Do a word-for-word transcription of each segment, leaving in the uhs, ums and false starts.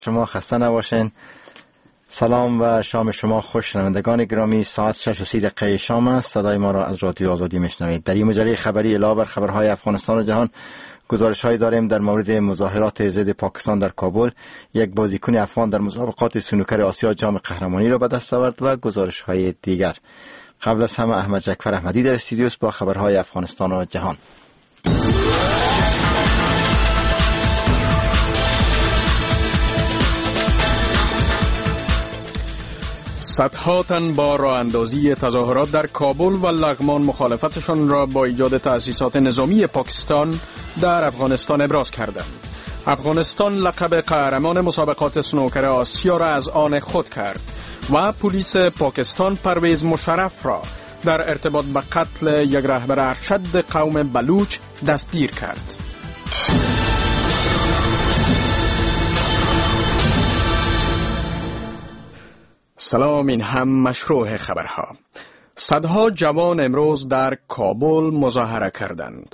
شما خسته نباشین. سلام و شام شما خوش. شنوندگان گرامی، ساعت شش و سی دقیقه شام است. صدای ما را از رادیو آزادی میشنوید. در این مجله خبری علاوه بر خبرهای افغانستان و جهان، گزارش‌هایی داریم در مورد مظاهرات ضد پاکستان در کابل، یک بازیکن افغان در مسابقات سنوکر آسیا جام قهرمانی را به دست آورد و گزارش‌های دیگر. قبل از همه احمد جعفر احمدی در استودیو است با خبرهای افغانستان و جهان. صدها تن با راه اندازی تظاهرات در کابل و لغمان مخالفتشان را با ایجاد تأسیسات نظامی پاکستان در افغانستان ابراز کردند. افغانستان لقب قهرمان مسابقات سنوکر آسیا را از آن خود کرد و پلیس پاکستان پرویز مشرف را در ارتباط به قتل یک رهبر ارشد قوم بلوچ دستگیر کرد. سلام، این هم مشروع خبرها. صدها جوان امروز در کابل مظاهره کردند.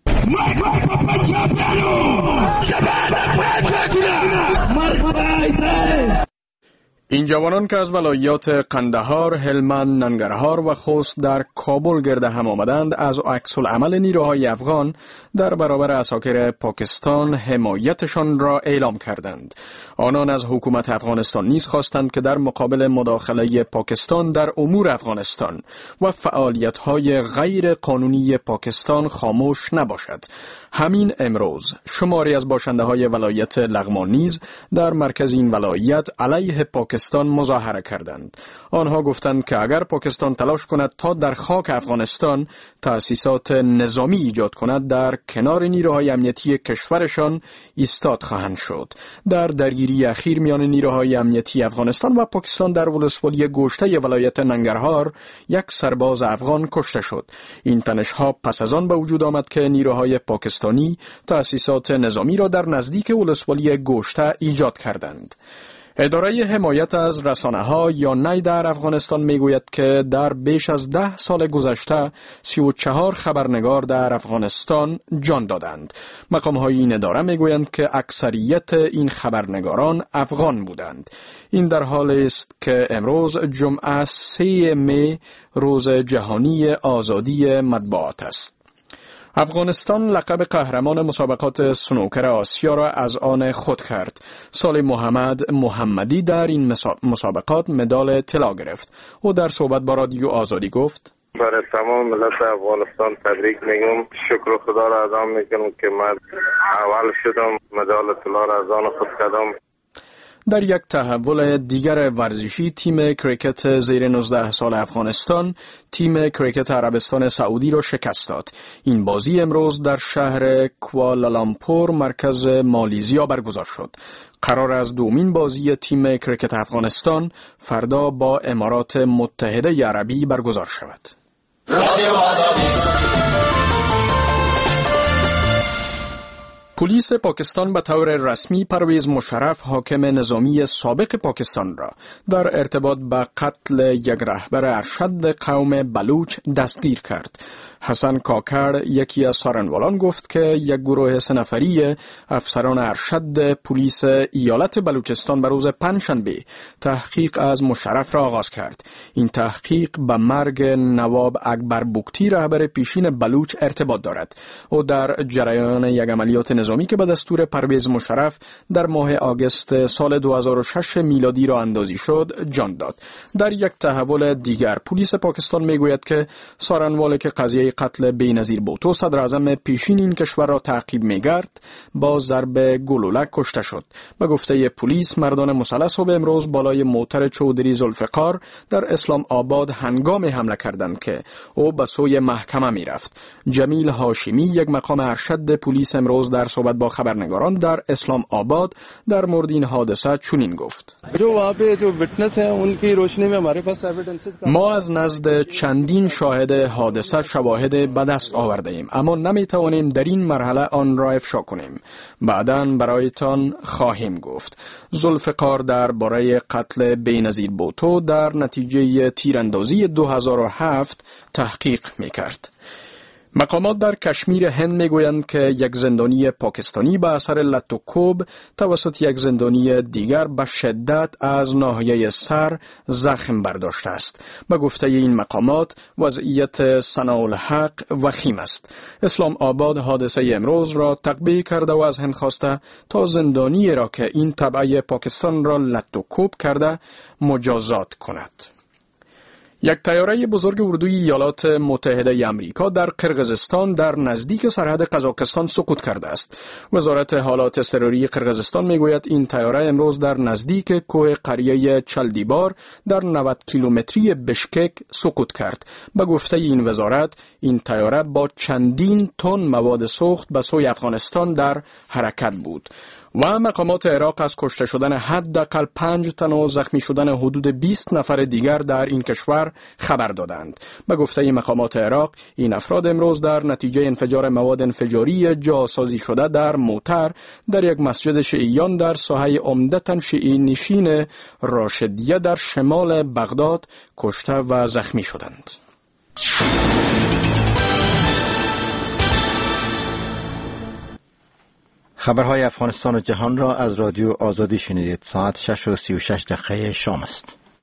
این جوانان که از ولایات قندهار، هلمند، ننگرهار و خوست در کابل گرد هم آمدند، از عکس العمل نیروهای افغان در برابر عساکر پاکستان حمایتشان را اعلام کردند. آنان از حکومت افغانستان نیز خواستند که در مقابل مداخله پاکستان در امور افغانستان و فعالیت‌های غیر قانونی پاکستان خاموش نباشد. همین امروز شماری از باشنده‌های ولایت لغمان نیز در مرکز این ولایت علیه پاکستان مظاهره کردند. آنها گفتند که اگر پاکستان تلاش کند تا در خاک افغانستان تأسیسات نظامی ایجاد کند، در کنار نیروهای امنیتی کشورشان ایستاد خواهند شد. در درگیری اخیر میان نیروهای امنیتی افغانستان و پاکستان در ولسوالی گوشته ولایت ننگرهار یک سرباز افغان کشته شد. این تنش‌ها پس از آن به وجود آمد که نیروهای پاکستانی تأسیسات نظامی را در نزدیک ولسوالی گوشته ایجاد کردند. اداره حمایت از رسانه‌ها یا نی در افغانستان میگوید که در بیش از ده سال گذشته سی و چهار خبرنگار در افغانستان جان دادند. مقام‌های این اداره میگویند که اکثریت این خبرنگاران افغان بودند. این در حال است که امروز جمعه سه می روز جهانی آزادی مطبوعات است. افغانستان لقب قهرمان مسابقات سنوکر آسیا را از آن خود کرد. سال محمد محمدی در این مسابقات مدال طلا گرفت. او در صحبت با رادیو آزادی گفت: برای تمام ملت افغانستان تبریک میگم. شکر خدا را ادا میکنم که من اول شدم، مدال طلا را از آن خود کردم. در یک تحول دیگر ورزشی، تیم کریکت زیر نوزده سال افغانستان تیم کریکت عربستان سعودی را شکست داد. این بازی امروز در شهر کوالالامپور مرکز مالیزیا برگزار شد. قرار است دومین بازی تیم کریکت افغانستان فردا با امارات متحده عربی برگزار شود. پلیس پاکستان به طور رسمی پرویز مشرف، حاکم نظامی سابق پاکستان را در ارتباط به قتل یک رهبر ارشد قوم بلوچ دستگیر کرد. حسن کاکر، یکی از سارنوالان، گفت که یک گروه سه نفری افسران ارشد پلیس ایالت بلوچستان به روز پنجشنبه تحقیق از مشرف را آغاز کرد. این تحقیق به مرگ نواب اکبر بوکتی، رهبر پیشین بلوچ، ارتباط دارد. او در جریان یک عملیات نظامی که به دستور پرویز مشرف در ماه آگوست سال دو هزار و شش میلادی را اندازی شد جان داد. در یک تحول دیگر، پلیس پاکستان میگوید که سارنوال که قضیه قتل بینظیر بوتو، صدر اعظم پیشین این کشور را تعقیب می‌کرد، با ضرب گلوله کشته شد. به گفته پلیس، مردان مسلح صبح امروز بالای موتر چودری ذوالفقار در اسلام آباد هنگام حمله کردند که او به سوی محکمه می‌رفت. جمیل هاشمی، یک مقام ارشد پلیس، امروز در صحبت با خبرنگاران در اسلام آباد در مورد این حادثه چنین گفت: ما از نزد چندین شاهد حادثه شواهد به دست آورده ایم، اما نمی توانیم در این مرحله آن را افشا کنیم. بعداً برایتان خواهیم گفت. ذوالفقار در باره قتل بینظیر بوتو در نتیجه تیراندازی دو هزار و هفت تحقیق می کرد. مقامات در کشمیر هند میگویند که یک زندانی پاکستانی به اثر لط و کوب توسط یک زندانی دیگر به شدت از ناحیه سر زخم برداشته است. به گفته این مقامات وضعیت ثناءالحق وخیم است. اسلام آباد حادثه امروز را تقبیح کرده و از هند خواسته تا زندانی را که این تبعه پاکستان را لط و کوب کرده مجازات کند. یک طیاره بزرگ اردوی ایالات متحده آمریکا در قرقیزستان در نزدیک سرحد قزاقستان سقوط کرده است. وزارت حالات اضطراری قرقیزستان میگوید این طیاره امروز در نزدیک کوه قریه چلدیبار در نود کیلومتری بشکک سقوط کرد. به گفته این وزارت این طیاره با چندین تن مواد سوخت به سوی افغانستان در حرکت بود. و مقامات عراق از کشته شدن حداقل پنج تن و زخمی شدن حدود بیست نفر دیگر در این کشور خبر دادند. به گفته مقامات عراق این افراد امروز در نتیجه انفجار مواد انفجاری جاسازی شده در موتر در یک مسجد شیعیان در ساحه عمدتاً شیعی نشین راشدیه در شمال بغداد کشته و زخمی شدند. خبرهای افغانستان و جهان را از رادیو آزادی شنیدید. ساعت شش و سی و شش دقیقه شام است.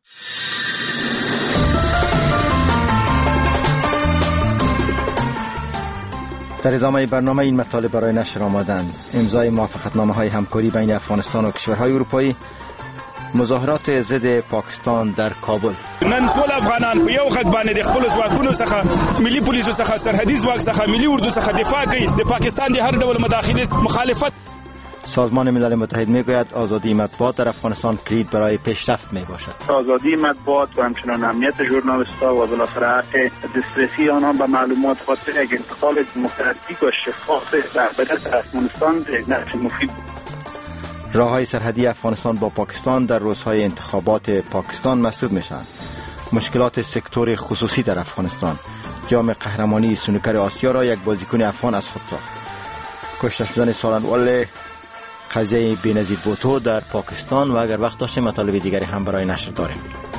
در ادامه برنامه این مطالب برای نشر آمدند: امضای موافقتنامه های همکاری بین افغانستان و کشورهای اروپایی، مظاهرات ضد پاکستان در کابل. نن ټول افغانان په یو خط باندې د خپل ځواکونو څخه ملي پولیسو څخه سرحدي ځواک څخه ملي اردو څخه دفاع کوي. د پاکستان د هر ډول مداخله مخالفت. سازمان ملل متحد میگوید آزادی مطبوعات در افغانستان کلید برای پیشرفت می باشد. آزادی مطبوعات و همچنان امنیت ژورنالیست‌ها و بالاخره حق دسترسی آنها به معلومات خاطر یک انتقال دموکراتیک و شفاف در بدست افغانستان نقش مفید. راههای سرحدی افغانستان با پاکستان در روزهای انتخابات پاکستان مسدود میشوند. مشکلات سکتور خصوصی در افغانستان. جام قهرمانی سنوکر آسیا را یک بازیکن افغان از خود ساخت. کشته شدن سالن‌وال قضیه بینظیر بوتو در پاکستان و اگر وقت داشتیم مطالب دیگری هم برای نشر داریم.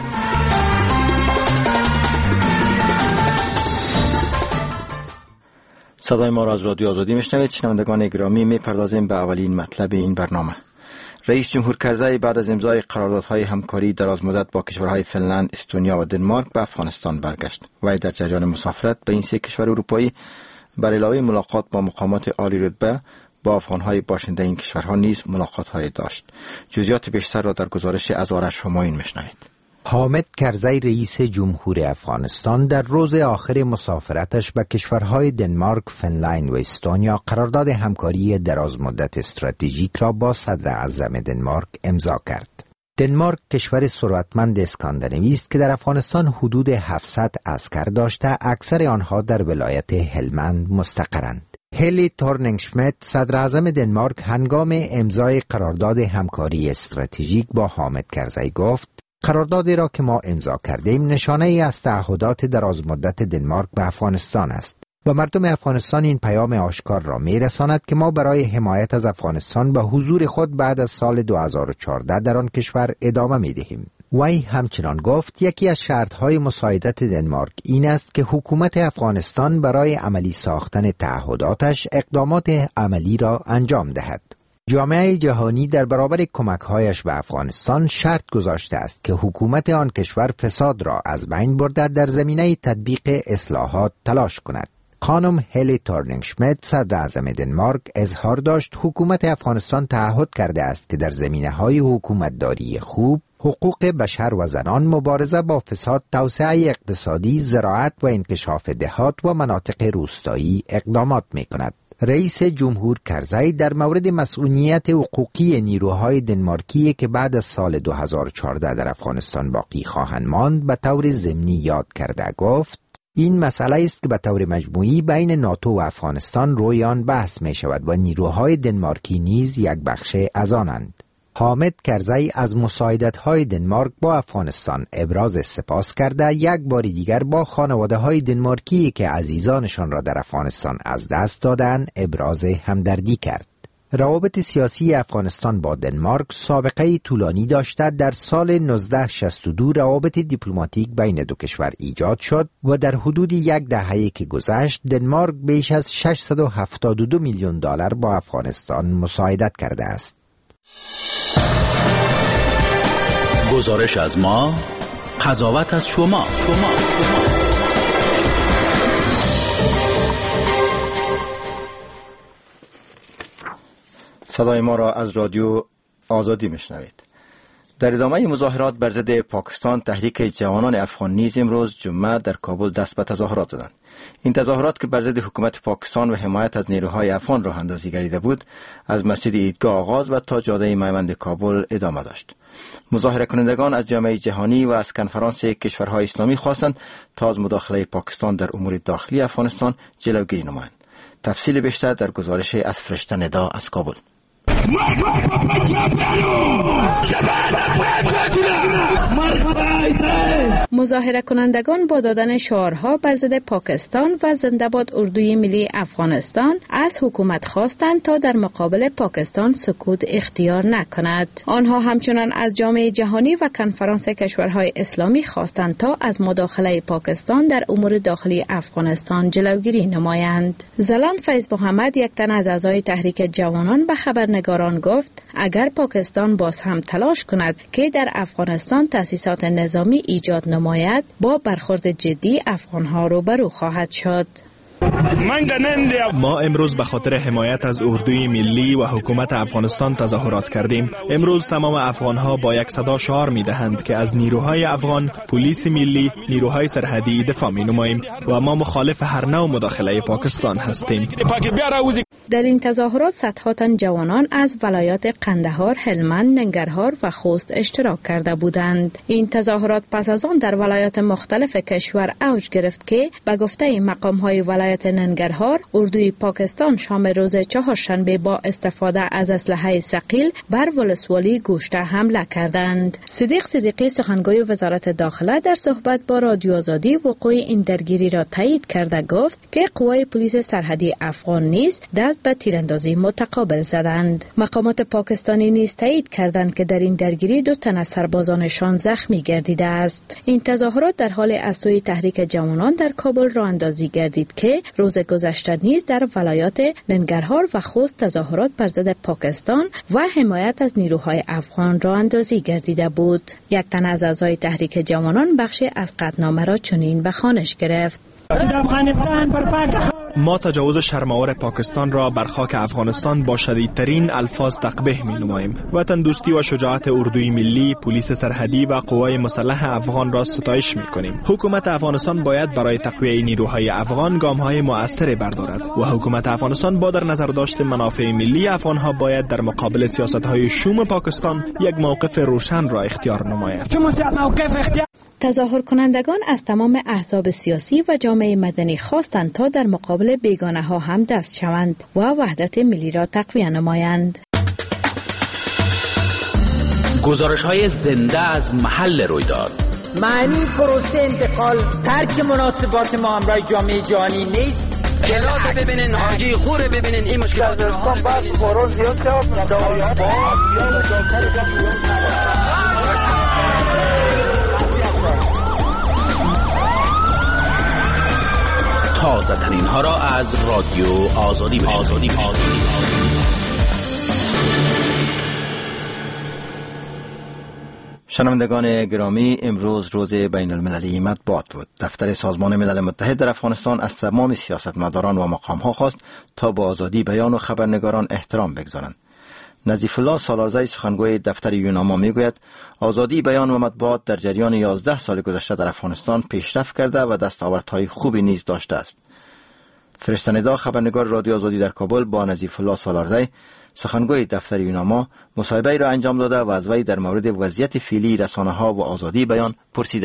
صدای ما را از رادیو آزادی میشنوید. شنوندگان گرامی، میپردازیم به اولین مطلب این برنامه. رئیس جمهور کرزی بعد از امضای قراردادهای همکاری درازمدت با کشورهای فنلند، استونیا و دنمارک به افغانستان برگشت. وی در جریان مسافرت به این سه کشور اروپایی بر علاوه ملاقات با مقامات عالی رتبه با افغانهای باشنده این کشورها نیز ملاقات‌های داشت. جزئیات بیشتر را در گزارش از آرش همایون میشنوید. حامد کرزی رئیس جمهور افغانستان در روز آخر مسافرتش به کشورهای دنمارک، فنلند و استونیا قرارداد همکاری درازمدت استراتژیک را با صدر اعظم دنمارک امضا کرد. دنمارک کشور ثروتمند اسکاندیناوی است که در افغانستان حدود هفتصد عسکر داشته، اکثر آنها در ولایت هلمند مستقرند. هلی تورنینگشمت صدر اعظم دنمارک هنگام امضای قرارداد همکاری استراتژیک با حامد کرزی گفت: قراردادی را که ما امضا کردیم نشانه ای از تعهدات درازمدت دنمارک به افغانستان است و مردم افغانستان این پیام آشکار را می رساند که ما برای حمایت از افغانستان به حضور خود بعد از سال دو هزار و چهارده در آن کشور ادامه می دهیم. وی همچنان گفت یکی از شرطهای مساعدت دنمارک این است که حکومت افغانستان برای عملی ساختن تعهداتش اقدامات عملی را انجام دهد. جامعه جهانی در برابر کمک‌هایش به افغانستان شرط گذاشته است که حکومت آن کشور فساد را از بین برده در زمینه تطبیق اصلاحات تلاش کند. خانم هلی تورنینگشمت صدر اعظم دنمارک اظهار داشت حکومت افغانستان تعهد کرده است که در زمینه‌های حکومتداری خوب، حقوق بشر و زنان، مبارزه با فساد، توسعه اقتصادی، زراعت و انکشاف دهات و مناطق روستایی اقدامات می‌کند. رئیس جمهور کرزی در مورد مسئولیت حقوقی نیروهای دنمارکی که بعد از سال دو هزار و چهارده در افغانستان باقی خواهند ماند به طور ضمنی یاد کرده گفت: این مسئله است که به طور مجموعی بین ناتو و افغانستان روی آن بحث می شود و نیروهای دنمارکی نیز یک بخش از آنند. حامد کرزی از مساعدت‌های دنمارک با افغانستان ابراز سپاس کرده یک بار دیگر با خانواده‌های دنمارکی که عزیزانشان را در افغانستان از دست دادند ابراز همدردی کرد. روابط سیاسی افغانستان با دنمارک سابقه طولانی داشته. در سال نوزده شصت و دو روابط دیپلماتیک بین دو کشور ایجاد شد و در حدود یک دهه‌ای که گذشت دنمارک بیش از ششصد و هفتاد و دو میلیون دلار با افغانستان مساعدت کرده است. گزارش از ما، قضاوت از شما. شما. صدای ما را از رادیو آزادی میشنوید. در ادامه مظاهرات بر ضد پاکستان، تحریک جوانان افغان نیز امروز جمعه در کابل دست به تظاهرات زدند. این تظاهرات که بر ضد حکومت پاکستان و حمایت از نیروهای افغان راه اندازی گردیده بود، از مسجد عیدگاه آغاز و تا جاده میوند کابل ادامه داشت. مظاهره کنندگان از جامعه جهانی و از کنفرانس کشورهای اسلامی خواستند تا از مداخله پاکستان در امور داخلی افغانستان جلوگیری نمایند. تفصیل بیشتر در گزارش از فرشته ندا از کابل. مظاهره کنندگان با دادن شعارها بر ضد پاکستان و زنده باد اردوی ملی افغانستان از حکومت خواستند تا در مقابل پاکستان سکوت اختیار نکند. آنها همچنان از جامعه جهانی و کنفرانس کشورهای اسلامی خواستند تا از مداخله پاکستان در امور داخلی افغانستان جلوگیری نمایند. زلاند فیض محمد، یک تن از اعضای تحریک جوانان، به خبرنگاران گفت اگر پاکستان باز هم تلاش کند که در افغانستان تأسیسات نظامی ایجاد نماید، با برخورد جدی افغانها روبرو خواهد شد. ما امروز به خاطر حمایت از اردوی ملی و حکومت افغانستان تظاهرات کردیم. امروز تمام افغانها با یک صدا شعار می دهند که از نیروهای افغان، پلیس ملی، نیروهای سرحدی دفاع می نماییم و ما مخالف هر نوع مداخله پاکستان هستیم. در این تظاهرات صدها تن جوانان از ولایات قندهار، هلمند، ننگرهار و خوست اشتراک کرده بودند. این تظاهرات پس از آن در ولایات مختلف کشور اوج گرفت که به گفته مقام‌های ولایت ننگرهار، اردوی پاکستان شام روز چهارشنبه با استفاده از اسلحه ثقیل بر ولسوالی گوشته حمله کردند. صدیق صدیقی، سخنگوی وزارت داخله، در صحبت با رادیو آزادی وقوع این درگیری را تایید کرده گفت که قوای پلیس سرحدی افغان نیز دست به تیراندازی متقابل زدند. مقامات پاکستانی نیز تایید کردند که در این درگیری دو تن از سربازانشان زخمی گردیده است. این تظاهرات در حال از سوی تحریک جوانان در کابل راه اندازی گردید که روز گذشته نیز در ولایات ننگرهار و خوست تظاهرات بر ضد پاکستان و حمایت از نیروهای افغان راه اندازی گردیده بود. یک تن از اعضای تحریک جوانان بخشی از قطعنامه را چنین به خوانش گرفت: ما تجاوز شرم‌آور پاکستان را بر خاک افغانستان با شدیدترین الفاظ تقبیح می‌نماییم. وطن دوستی و شجاعت اردوی ملی، پلیس سرحدی و قوای مسلح افغان را ستایش می‌کنیم. حکومت افغانستان باید برای تقویت نیروهای افغان گام‌های مؤثری بردارد و حکومت افغانستان با در نظر داشت منافع ملی افغان‌ها باید در مقابل سیاست‌های شوم پاکستان یک موقف روشن را اختیار نماید. تظاهر کنندگان از تمام احزاب سیاسی و جامعه مدنی خواستند تا در مقابل بیگانه ها هم دست شوند و وحدت ملی را تقویت نمایند. گزارش های زنده از محل رویداد. معنی پروسه انتقال ترک مناسبات ما همراه جامعه جهانی نیست. بلاده ببینین، حاجی خوره ببینین، این مشکل داستان بعد فوران زیاد شد. تازه ترین ها را از رادیو آزادی بشنوید. آزادی آزادی. شنوندگان گرامی، امروز روز بین المللی مطبوعات بود. دفتر سازمان ملل متحد در افغانستان از تمام سیاستمداران و مقام ها خواست تا با آزادی بیان و خبرنگاران احترام بگذارند. نظیف الله سالارزی، سخنگوی دفتر یوناما، میگوید آزادی بیان و مطبوعات در جریان یازده سال گذشته در افغانستان پیشرفت کرده و دستاوردهای خوبی نیز داشته است. فرشته ندا، خبرنگار رادیو آزادی در کابل، با نظیف الله سالارزی، سخنگوی دفتر یوناما، مصاحبه را انجام داده و از وی در مورد وضعیت فعلی رسانه‌ها و آزادی بیان پرسیده است.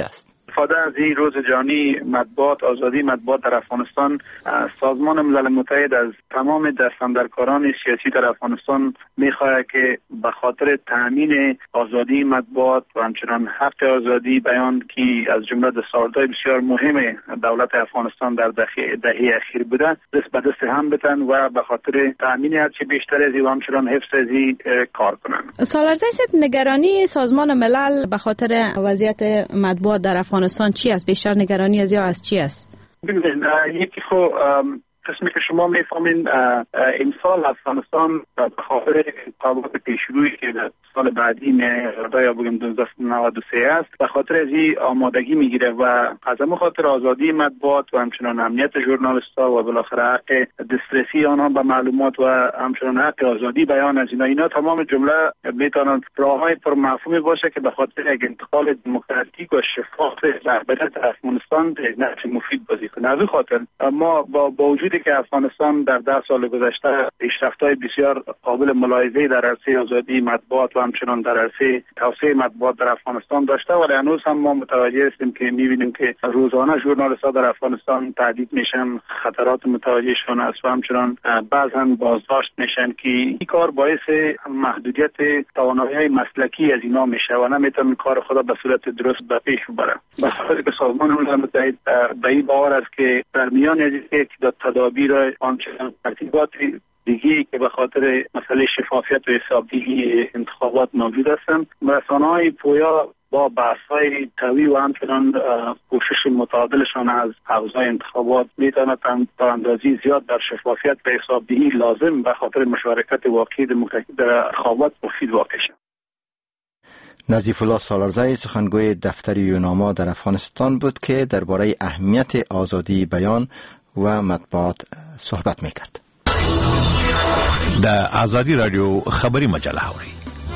استفاده از این روز جهانی مطبوعات، آزادی مطبوعات در افغانستان، سازمان ملل متحد از تمام دستاندرکاران سیاسی در افغانستان میخواهد که به خاطر تامین آزادی مطبوعات و همچنان حق آزادی بیان که از جمله دستاوردهای بسیار مهم دولت افغانستان در دهه اخیر بوده دست به دست هم بتن و به خاطر تامین هرچه بیشتر از این و همچنان حفظ از این کار کنن. سالارزی صاحب، نگرانی سازمان ملل به خاطر وضعیت مطبوعات در افغانستان چی است؟ بیشتر نگرانی از یا از چی است؟ ببینید، یکی خو قسمی که شما میفهمین امسال افغانستان به خاطر انتخابات پیشرویی که در سال بعدی میاده یا بگیم دویست و نود و سه است، به خاطر از این آمادگی میگیره و از همون خاطر آزادی مطبوعات و همچنان امنیت ژورنالیست‌ها و بالاخره حق دسترسی آنها به معلومات و همچنان حق آزادی بیان از اینا اینا تمام جمله میتونن راههای پرمفهومی باشه که به خاطر یک انتقال دموکراتیک و شفاف رهبریت افغانستان نقش مفید بازی کنه. از این خاطر ما با با وجودی که افغانستان در ده سال گذشته پیشرفت‌های بسیار قابل ملاحظه در عرصه آزادی مطبوعات و همچنان در عرصه توسعه مطبوعات در افغانستان داشته، ولی هنوز هم ما متوجه هستیم که می‌بینیم که روزانه ژورنالیست‌ها در افغانستان تهدید میشن، خطرات متوجهشون است و همچنان بعضاً بازداشت میشن که این کار باعث محدودیت توانایی‌های مسلکی از اینا میشه و نمیتونن کار خود به صورت درست به پیش ببرن. به خاطر که سازمان ملل متحد به این باور است که در میان از یک تدابیر آنچنان ترتیبات دیگی که به خاطر مسئله شفافیت و حسابدهی انتخابات موجود هستند، رسانه‌های پویا با بحث‌های قوی و همچنان کوشش متعادلشان از حوزه انتخابات میتواند تا اندازی زیاد در شفافیت و حسابدهی لازم به خاطر مشارکت واقعی دموکراتیک در انتخابات مفید واقع شود. نظیف الله سالارزی سخنگوی دفتر یوناما در افغانستان بود که درباره اهمیت آزادی بیان و مطبوعات صحبت میکرد. در آزادی رادیو خبری مجله هوری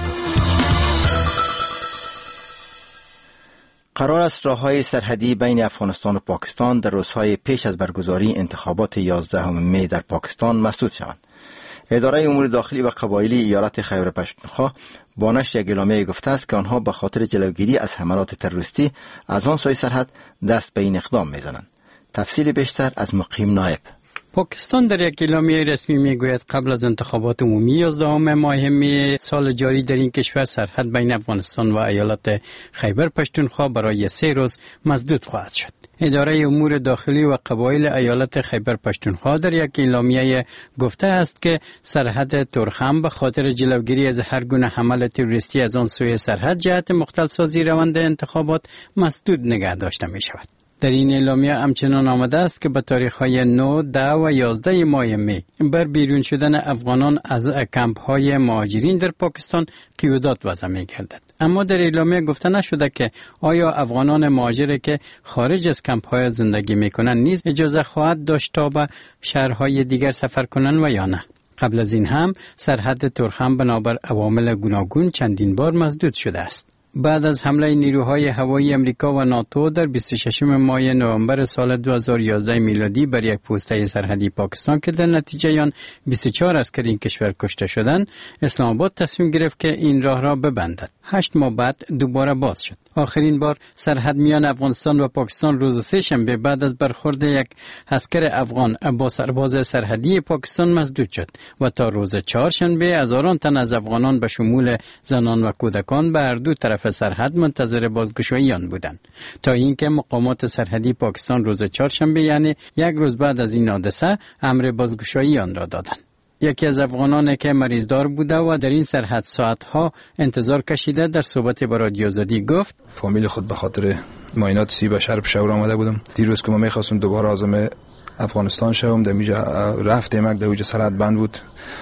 قرار است راههای سرحدی بین افغانستان و پاکستان در روزهای پیش از برگزاری انتخابات یازدهم می در پاکستان مسدود شوند. اداره امور داخلی و قبایلی ایالت خیبر پختونخوا با نشر یک اعلامیه گفته است که آنها به خاطر جلوگیری از حملات تروریستی از آن سوی سرحد دست به این اقدام میزنند. تفصیل بیشتر از مقیم نایب. پاکستان در یک اعلامیه رسمی میگوید قبل از انتخابات عمومی یازدهم ماه می سال جاری در این کشور سرحد بین افغانستان و ایالت خیبر پختونخوا برای سه روز مسدود خواهد شد. اداره امور داخلی و قبایل ایالت خیبر پختونخوا در یک اعلامیه گفته است که سرحد تورخم به خاطر جلوگیری از هر گونه حمله تروریستی از آن سوی سرحد جهت مختل سازی روند انتخابات مسدود نگه داشته می شود. در این اعلامیه همچنان آمده است که به تاریخ‌های نه، ده و یازده ماه می بر بیرون شدن افغانان از کمپ‌های مهاجرین در پاکستان قیودات وضع می‌گردد. اما در اعلامیه گفته نشده که آیا افغانان مهاجر که خارج از کمپ‌های زندگی می‌کنند نیز اجازه خواهد داشت تا به شهرهای دیگر سفر کنند و یا نه. قبل از این هم سرحد تورخم بنابر عوامل گوناگون چندین بار مسدود شده است. بعد از حمله نیروهای هوایی امریکا و ناتو در بیست و ششم ماه نوامبر سال دو هزار و یازده میلادی بر یک پوسته سرحدی پاکستان که در نتیجه آن بیست و چهار عسکر این کشور کشته شدند، اسلام آباد تصمیم گرفت که این راه را ببندد. هشت ماه بعد دوباره باز شد. آخرین بار سرحد میان افغانستان و پاکستان روز سه شنبه بعد از برخورد یک عسکر افغان با سرباز سرحدی پاکستان مسدود شد و تا روز چهارشنبه هزاران تن از افغانان به شمول زنان و کودکان به هر دو طرف سرحد منتظر بازگشایی آن بودند تا اینکه مقامات سرحدی پاکستان روز چهارشنبه یعنی یک روز بعد از این حادثه امر بازگشایی آن را دادند. یکی از افغانان که مریضدار بوده و در این سرحد ساعتها انتظار کشیده در صحبت با رادیو آزادی گفت: فامیل خود به خاطر معاینات سی بشر پشاور آمده بودم. دیروز که ما می‌خواستم دوباره عازم افغانستان شوم، در اینجا رفتیم یک دوجه سرحد بند بود.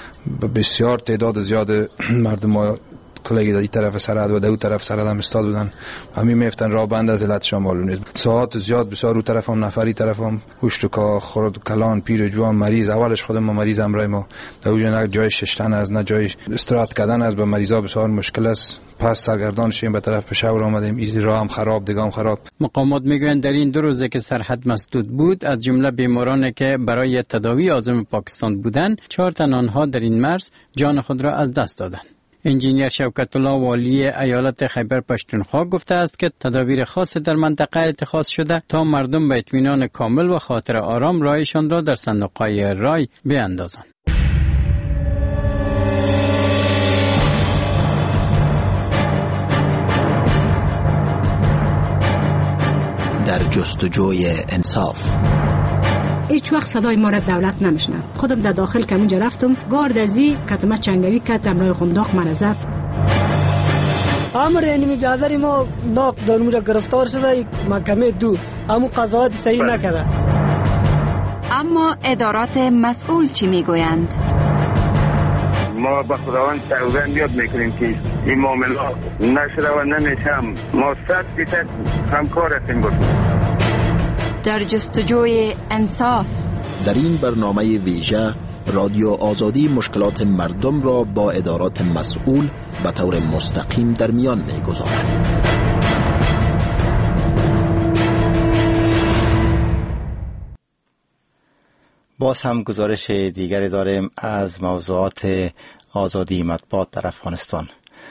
بسیار تعداد زیاد مردم ما کلیگی در این طرف سرحد و در اون طرف سرحد هم استاد بودن. همین میفتن راه بند از علتش معلوم نیست. ساعت زیاد بسیار رو طرف هم نفری طرف هم هوشتکا خرد کلان پیر جوان مریض، اولش خودم ما مریض امرای ما در اونجا نه جای ششتن از نه جای استراحت کردن از به مریضا بسیار مشکل است. پس سرگردان شیم به طرف پشاور آمدیم. این راه هم خراب، دیگه هم خراب. مقامات میگویند در این دو روزه که سرحد مسدود بود از جمله بیمارانی که برای تداوی عازم پاکستان بودند، چهار تن آنها در این مرز جان خود را از دست دادند. انجینیر شوکت الله والی ایالت خیبر پشتونخوا گفته است که تدابیر خاص در منطقه اتخاذ شده تا مردم به اطمینان کامل و خاطر آرام رایشان را در صندوق‌های رای بیاندازند. در جستجوی انصاف هیچ وقت صدای ما را دولت نمیشنه. خودم در داخل که اونجا رفتم گارد ازی کتمه چنگوی کرد امرای قنداق من زد. امر اینمی برادری ما ناق در اونجا گرفتار شده محکمه دو اما قضاوت صحیح نکرده. اما ادارات مسئول چی میگویند؟ ما به خداوند سوگند یاد میکنیم که این معاملات نشده و نمیشم. ما صد فیصد همکار هستیم بود. در جستجوی انصاف. در این برنامه ویژه رادیو آزادی مشکلات مردم را با ادارات مسئول به طور مستقیم در میان میگذارد. باز هم گزارش دیگری داریم از موضوعات آزادی مطبوعات در افغانستان.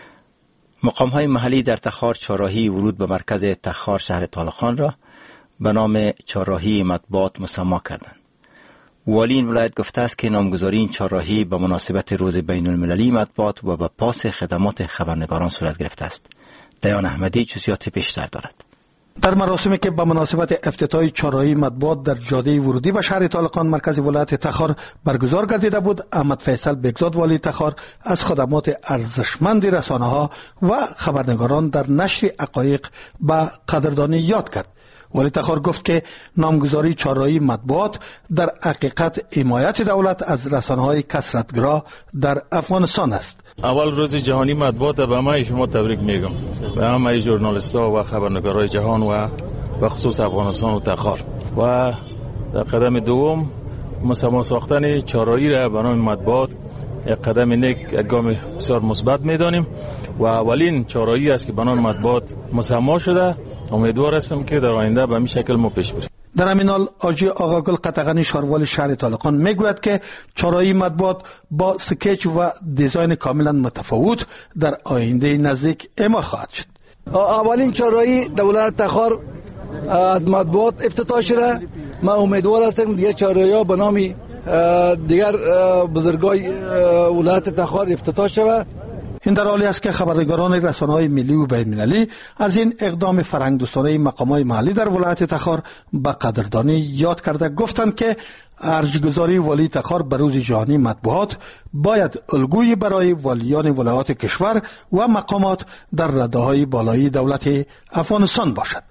مقام‌های محلی در تخار چهارراهی ورود به مرکز تخار شهر طالقان را به نام چهارراهی مطبوعات مسما کردند. والی این ولایت گفته است که نامگذاری این چهارراهی به مناسبت روز بین المللی مطبوعات و به پاس خدمات خبرنگاران صورت گرفته است. دیان احمدی جزئیات بیشتر دارد. در مراسمی که به مناسبت افتتاح چهارراهی مطبوعات در جاده ورودی به شهر طالقان مرکز ولایت تخار برگزار گردیده بود، احمد فیصل بگزاد والی تخار از خدمات ارزشمند رسانه‌ها و خبرنگاران در نشر حقایق به قدردانی یاد کرد. والی تخار گفت که نامگذاری چهارراهی مطبوعات در حقیقت حمایت دولت از رسانه‌های کثرت‌گرا در افغانستان است. اول روز جهانی مطبوعات به همه شما تبریک میگم، به همه ژورنالیست‌ها و خبرنگارای جهان و به خصوص افغانستان و تخار. و در قدم دوم مسما ساختن چهارراهی را به نام مطبوعات یک قدم نیک، یک گام بسیار مثبت میدانیم و اولین چهارراهی است که به نام مطبوعات مسما شده. امیدوار هستم که در آینده به این شکل ما پیش بریم. در همین حال آجی آقاگل قطغنی شاروالی شهر طالقان میگوید که چهارراهی مطبوعات با سکچ و دیزاین کاملا متفاوت در آینده نزدیک اعمال خواهد شد. اولین چهارراهی در ولایت تخار از مطبوعات افتتاح شده. من امیدوار هستم دیگر چهارراهی‌ها به نام دیگر بزرگای ولایت تخار افتتاح شود. این در حالی است که خبرنگاران رسانه‌های ملی و بین‌المللی از این اقدام فرهنگ دوستانه مقامات محلی در ولایت تخار به قدردانی یاد کرده گفتند که ارجگذاری والی تخار به روز جهانی مطبوعات باید الگویی برای والیان ولایات کشور و مقامات در رده‌های بالایی دولت افغانستان باشد.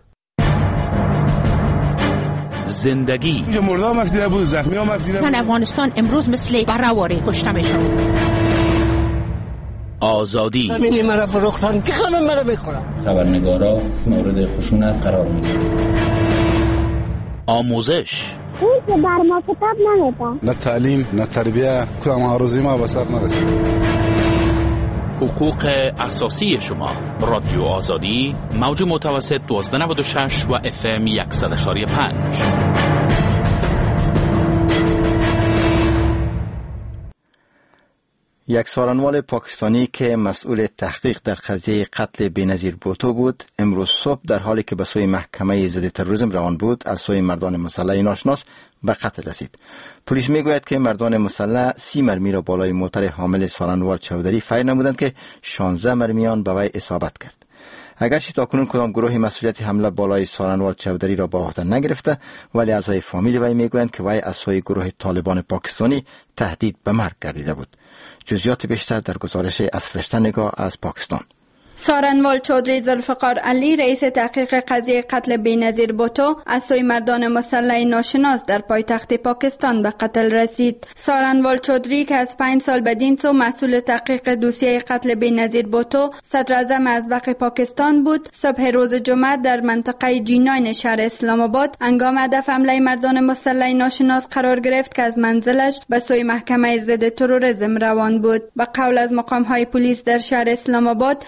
زندگی مردم مفیده بود، زخمی ها مفیده بود. زن افغانستان امروز مثل بره‌واری کشته میشن. آزادی همینی مرا فروختن که همه مرا بخورم. خبرنگارا مورد خشونت قرار میگیرن. آموزش این که بر ما کتاب نمیدن. نه تعلیم نه تربیه، کدام آرزوی ما به سر نرسید. حقوق اساسی شما. رادیو آزادی موج متوسط دویست و نود و شش و اف ام صد و پنج. یک سارنوال پاکستانی که مسئول تحقیق در قضیه قتل بینظیر بوتو بود، امروز صبح در حالی که به سوی محکمه ضد تروریسم روان بود از سوی مردان مسلح ناشناس به قتل رسید. پلیس میگوید که مردان مسلح سی مرمی را بالای موتر حامل سارنوال چودری فیر نمودند که شانزده مرمیان به وی اصابت کرد. اگرچه تاکنون کدام گروه مسئولیت حمله بالای سارنوال چودری را به عهده نگرفته، ولی اعضای فامیل وی میگویند که وی از سوی گروه طالبان پاکستانی تهدید به مرگ گردیده بود. جزئیات بیشتر در گزارش از فرشته نگاه از پاکستان. سارنوال چودری ذوالفقار علی رئیس تحقیق قضیه قتل بی‌نظیر بوتو از سوی مردان مسلح ناشناس در پایتخت پاکستان به قتل رسید. سارنوال چودری که از پنج سال بدین سو مسئول تحقیق دوسیه قتل بی‌نظیر بوتو صدر اعظم ازبق پاکستان بود، صبح روز جمعه در منطقه جیناین شهر اسلام آباد هنگام هدف حمله مردان مسلح ناشناس قرار گرفت که از منزلش به سوی محکمه ضد تروریسم روان بود. به قول از مقام‌های پلیس در شهر اسلام آباد این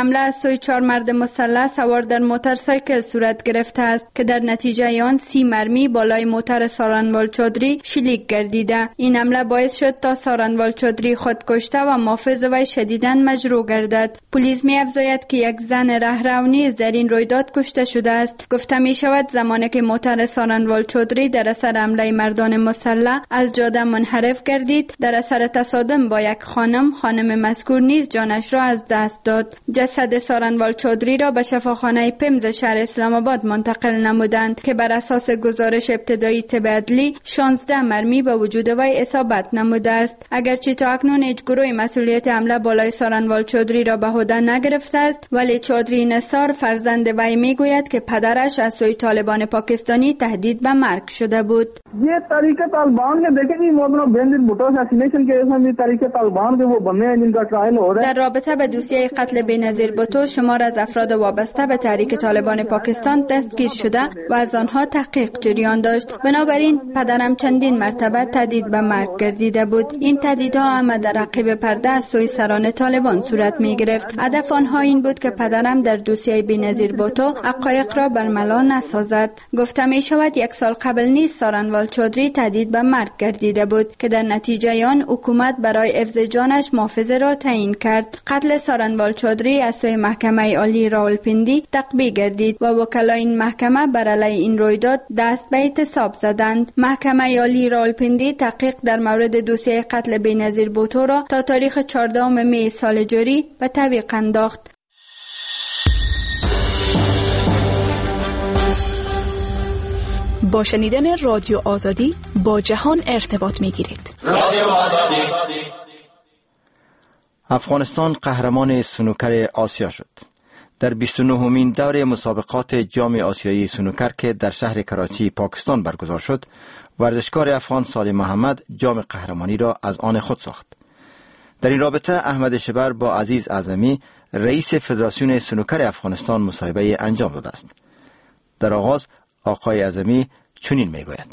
حمله از سوی چهار مرد مسلح سوار در موتورسایکل صورت گرفته است که در نتیجه آن سی مرمی بالای موتور سارنوال چودری شلیک گردیده. این حمله باعث شد تا سارنوال چودری خود کشته و محافظ وی شدیداً مجروح گردد. پلیس می افزاید که یک زن رهرو نیز در این رویداد کشته شده است. گفته می شود زمانی که موتور سارنوال چودری در اثر حمله مردان مسلح از جاده منحرف گردید، در اثر تصادم با یک خانم خانم مذکور نیز جانش را از دست داد. جسد سارنوال چودری را به شفاخانه پمز شهر اسلام آباد منتقل نمودند که بر اساس گزارش ابتدایی طب عدلی شانزده مرمی به وجود وی اصابت نموده است. اگرچه تا اکنون هیچ گروه مسئولیت حمله بالای سارنوال چودری را به عهده نگرفته است، ولی چودری نثار فرزند وی میگوید که پدرش از سوی طالبان پاکستانی تهدید به مرگ شده بود. ये तरीके तालिबान के देखेंगे मौलाना बेनजीर भुट्टो असैसिनेशन केस में भी तरीके तालिबान के वो बने हैं जिनका ट्रायल हो रहा है. در رابطه به دوسیه قتل بینظیر بوتو شمار از افراد وابسته به تحریک طالبان پاکستان دستگیر شده و از آنها تحقیق جریان داشت. بنابراین پدرم چندین مرتبه تهدید به مرگ گردیده بود. این تهدیدها هم در عقب پرده از سوی سران طالبان صورت می گرفت. هدف آنها این بود که پدرم در دوسیه بینظیر بوتو حقایق را برملا نسازد. گفته می شود یک سال قبل نیز سارنوال چودری تهدید به مرگ گردیده بود که در نتیجه آن حکومت برای حفظ جانش محافظه را تعیین کرد. قتل سارنوال چودری از سوی محکمه عالی راولپیندی تقبیح گردید و وکلای این محکمه بر علیه این رویداد دست به اعتصاب زدند. محکمه عالی راولپیندی تحقیق در مورد دوسیه قتل بینظیر بوتو را تا تاریخ چهاردهم می سال جاری به تعویق انداخت. با شنیدن رادیو آزادی با جهان ارتباط می گیرید. رادیو آزادی. افغانستان قهرمان سنوکر آسیا شد. در بیست و نهمین دور مسابقات جام آسیایی سنوکر که در شهر کراچی پاکستان برگزار شد، ورزشکار افغان سالم محمد جام قهرمانی را از آن خود ساخت. در این رابطه احمد شبر با عزیز اعظمی رئیس فدراسیون سنوکر افغانستان مصاحبه انجام داده است. در آغاز آقای اعظمی چنین میگوید: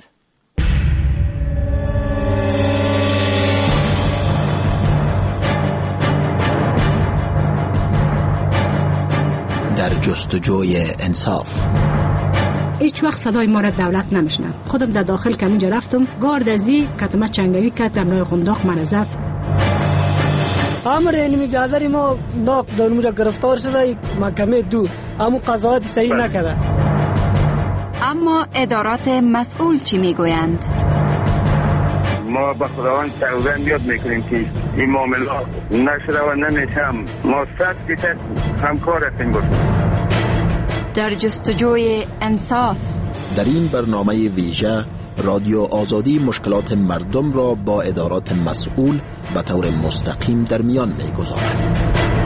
در جستجوی انصاف. هیچ وقت صدای ما را دولت نمیشنه. خودم در داخل کمینجا رفتم، گارد ازی کتمه چنگوی کرد در نوع قنداق من زد. امر اینمی برادری ما ناق در اونجا گرفتار شده، محکمه دو اما قضاوت صحیح نکرده. اما ادارات مسئول چی میگویند؟ ما به خداوند تعویض بیاد میکنیم که این معاملات نشده و نمیشم. ما صد فیصد همکار هستیم. بود در جستجوی انصاف. در این برنامه ویژه رادیو آزادی مشکلات مردم را با ادارات مسئول به طور مستقیم در میان میگذارد.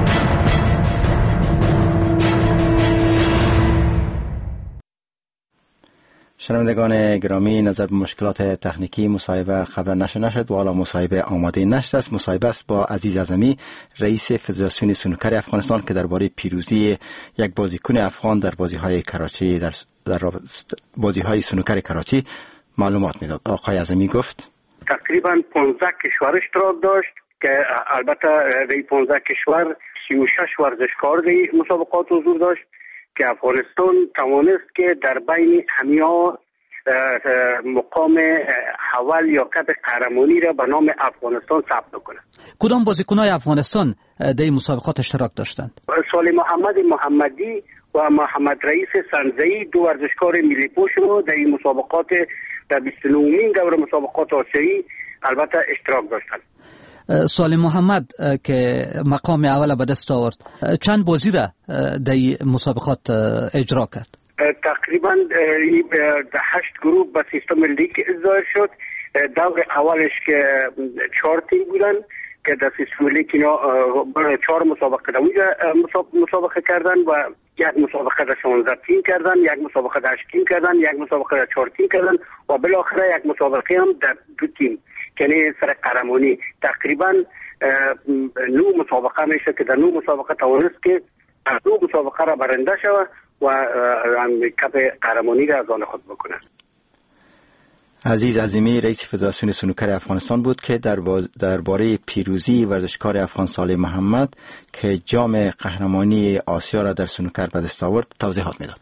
شنوندگان گرامی، نظر به مشکلات تکنیکی مصاحبه خبر نشه نشد و حالا مصاحبه آماده نشد است. مصاحبه است با عزیز اعظمی رئیس فدراسیون سنوکر افغانستان که درباره پیروزی یک بازیکن افغان در بازی‌های کراچی در, در بازی‌های سنوکر کراچی معلومات میداد. آقای اعظمی گفت تقریبا پانزده کشور اشتراک داشت که البته در پانزده کشور سی و شش ورزشکار در مسابقات حضور داشت که افغانستان توانست که در بین همیا مقام اول یا کپ قهرمانی را به نام افغانستان ثبت کنه. کدام بازیکن‌های افغانستان در این مسابقات اشتراک داشتند؟ سالم محمد محمدی و محمد رئیس سنزئی دو ورزشکار ملی پوش رو در این مسابقات در بیست و نهمین دور مسابقات آسیایی البته اشتراک داشتند. سالم محمد که مقام اول به دست آورد چند بازی را در مسابقات اجرا کرد؟ تقریبا هشت گروه به سیستم لیگ اجرا شد. دور اولش که چهار تیم بودن که در سیستم لیگ اینا چهار مسابقه در اونجا مسابقه کردن و یک مسابقه در شانزده تیم کردن، یک مسابقه در هشت تیم کردن، یک مسابقه در چهار تیم کردن و بالاخره یک مسابقه هم در دو تیم یعنی سر قهرمانی. تقریبا نو مسابقه میشه که در نو مسابقه توانست که از دو مسابقه را برنده شود و کپ قهرمانی را از آن خود بکنه. عزیز عظیمی رئیس فدراسیون سنوکر افغانستان بود که در درباره پیروزی ورزشکار افغان صالح محمد که جام قهرمانی آسیا را در سنوکر به دست آورد توضیحات میداد.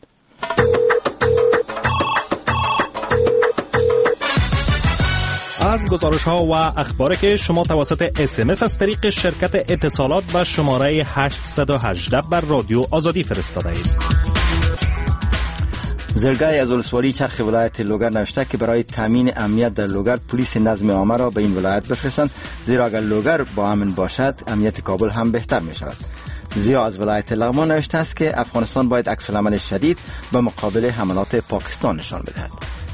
از گزارش ها و اخباری که شما توسط اس ام اس از طریق شرکت اتصالات به شماره هشت یک هشت بر رادیو آزادی فرستاده اید. زرگاه از ولسوالی چرخ ولایت لوگر نوشته که برای تامین امنیت در لوگر پلیس نظم عامه را به این ولایت بفرستند، زیرا اگر لوگر با امن باشد امنیت کابل هم بهتر می شود. زیا از ولایت لغمان نوشته است که افغانستان باید عکس العمل شدید به مقابل حملات پاکستان نشان بدهد.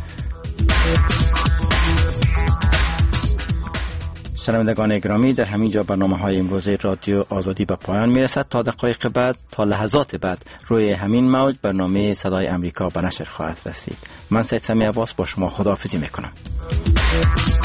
شنوندگان گرامی، در همین جا برنامه های امروز رادیو آزادی به پایان می رسد. تا دقایق بعد، تا لحظات بعد روی همین موج برنامه صدای امریکا به نشر خواهد رسید. من سید سمی عباس با شما خداحافظی می کنم.